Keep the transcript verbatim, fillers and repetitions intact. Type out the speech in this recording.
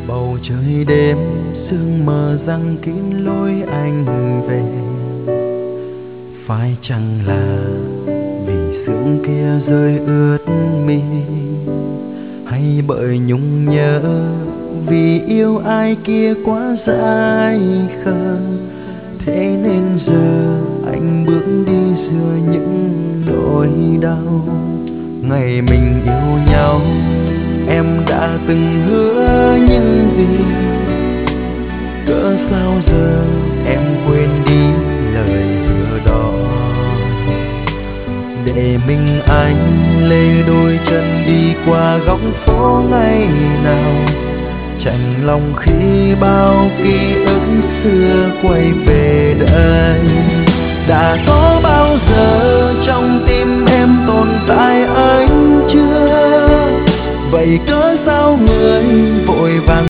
Bầu trời đêm sương mờ giăng kín lối anh về. Phải chăng là vì sương kia rơi ướt mi, hay bởi nhung nhớ vì yêu ai kia quá dại khờ. Thế nên giờ anh bước đi giữa những nỗi đau. Ngày mình yêu nhau em đã từng hứa những gì, cỡ sao giờ em quên đi lời hứa đó. Để mình anh lê đôi chân đi qua góc phố ngày nào, chạnh lòng khi bao ký ức xưa quay về đây. Đã có bao giờ trong tim em tồn tại anh chưa? Vậy cớ sao người vội vàng